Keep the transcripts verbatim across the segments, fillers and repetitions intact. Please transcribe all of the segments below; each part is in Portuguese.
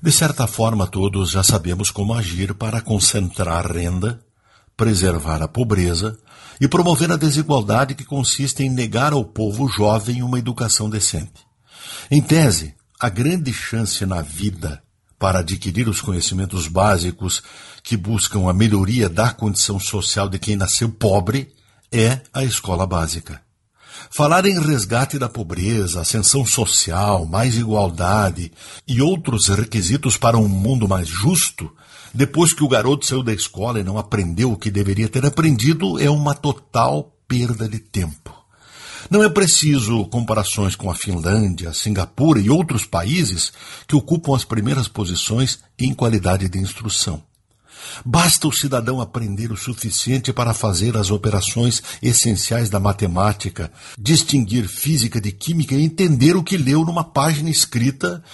De certa forma, todos já sabemos como agir para concentrar renda, preservar a pobreza e promover a desigualdade que consiste em negar ao povo jovem uma educação decente. Em tese, a grande chance na vida para adquirir os conhecimentos básicos que buscam a melhoria da condição social de quem nasceu pobre é a escola básica. Falar em resgate da pobreza, ascensão social, mais igualdade e outros requisitos para um mundo mais justo, depois que o garoto saiu da escola e não aprendeu o que deveria ter aprendido, é uma total perda de tempo. Não é preciso comparações com a Finlândia, Singapura e outros países que ocupam as primeiras posições em qualidade de instrução. Basta o cidadão aprender o suficiente para fazer as operações essenciais da matemática, distinguir física de química e entender o que leu numa página escrita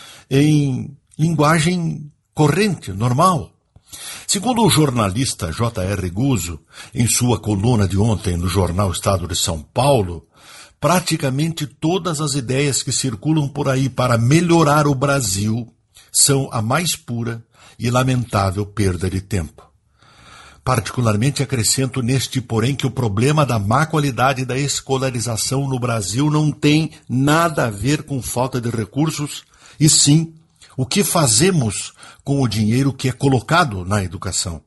em linguagem corrente, normal. Segundo o jornalista J R Guzzo, em sua coluna de ontem no jornal Estado de São Paulo, praticamente todas as ideias que circulam por aí para melhorar o Brasil são a mais pura e lamentável perda de tempo. Particularmente acrescento neste porém que o problema da má qualidade da escolarização no Brasil não tem nada a ver com falta de recursos, e sim o que fazemos com o dinheiro que é colocado na educação.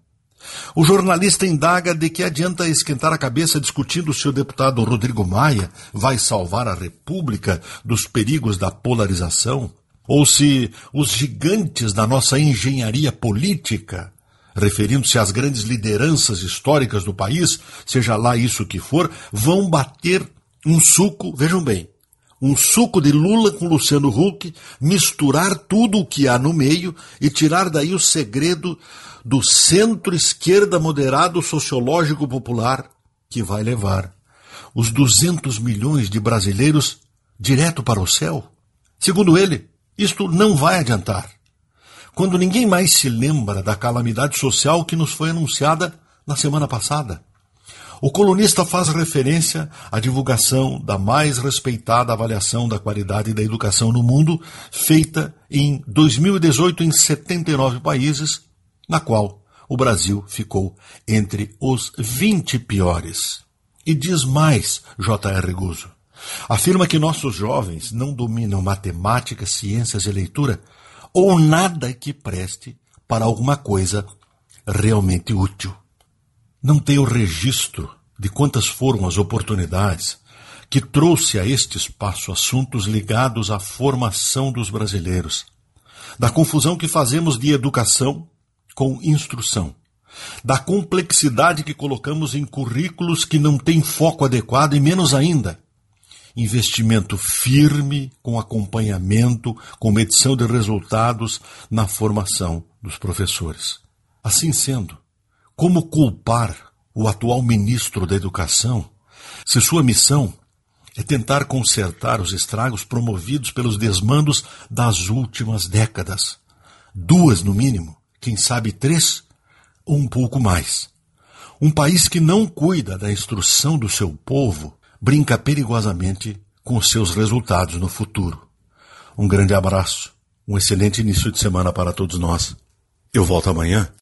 O jornalista indaga de que adianta esquentar a cabeça discutindo se o deputado Rodrigo Maia vai salvar a República dos perigos da polarização, ou se os gigantes da nossa engenharia política, referindo-se às grandes lideranças históricas do país, seja lá isso que for, vão bater um suco, vejam bem, um suco de Lula com Luciano Huck, misturar tudo o que há no meio e tirar daí o segredo do centro-esquerda moderado sociológico popular que vai levar os duzentos milhões de brasileiros direto para o céu. Segundo ele, isto não vai adiantar. Quando ninguém mais se lembra da calamidade social que nos foi anunciada na semana passada. O colunista faz referência à divulgação da mais respeitada avaliação da qualidade da educação no mundo, feita em dois mil e dezoito em setenta e nove países, na qual o Brasil ficou entre os vinte piores. E diz mais J R Guzzo. Afirma que nossos jovens não dominam matemática, ciências e leitura, ou nada que preste para alguma coisa realmente útil. Não tem o registro de quantas foram as oportunidades que trouxe a este espaço assuntos ligados à formação dos brasileiros, da confusão que fazemos de educação com instrução, da complexidade que colocamos em currículos que não têm foco adequado e, menos ainda, investimento firme com acompanhamento, com medição de resultados na formação dos professores. Assim sendo, como culpar o atual ministro da Educação se sua missão é tentar consertar os estragos promovidos pelos desmandos das últimas décadas? Duas, no mínimo, quem sabe três ou um pouco mais. Um país que não cuida da instrução do seu povo brinca perigosamente com os seus resultados no futuro. Um grande abraço, um excelente início de semana para todos nós. Eu volto amanhã